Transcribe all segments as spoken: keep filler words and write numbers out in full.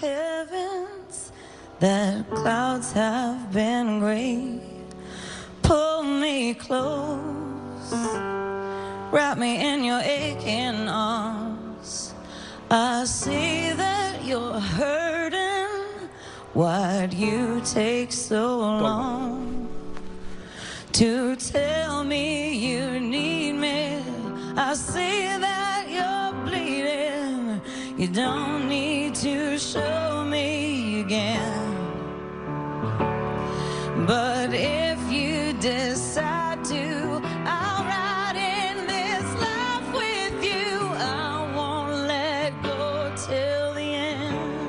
heavens that clouds have been gray. Pull me close, wrap me in your aching arms. I see that you're hurting. Why'd you take so long to tell me you need me? I see that you're bleeding. You don't need to show me again. But if you decide to, I'll ride in this life with you. I won't let go till the end.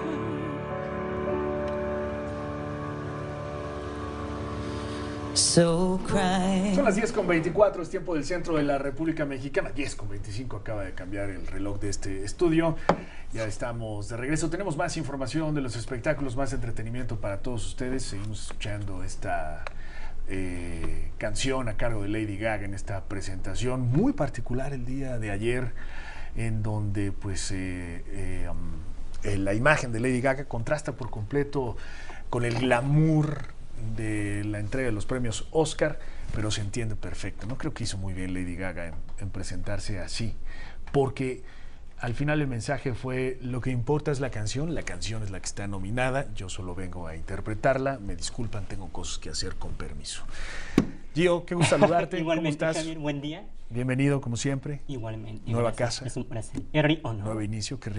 So cry. Son las diez con veinticuatro, es tiempo del centro de la República Mexicana. diez con veinticinco, acaba de cambiar el reloj de este estudio. Ya estamos de regreso. Tenemos más información de los espectáculos, más entretenimiento para todos ustedes. Seguimos escuchando esta eh, canción a cargo de Lady Gaga en esta presentación muy particular el día de ayer, en donde pues eh, eh, um, eh, la imagen de Lady Gaga contrasta por completo con el glamour de la entrega de los premios Oscar, pero se entiende perfecto. No creo que hizo muy bien Lady Gaga en, en presentarse así, porque al final el mensaje fue: lo que importa es la canción, la canción es la que está nominada, yo solo vengo a interpretarla, me disculpan, tengo cosas que hacer, con permiso. Gio, qué gusto saludarte. Igualmente, ¿cómo estás? Javier, buen día. Bienvenido como siempre. Igualmente. Nueva Gracias. casa. Es un placer. ¿Qué ri- o no? Nuevo inicio, qué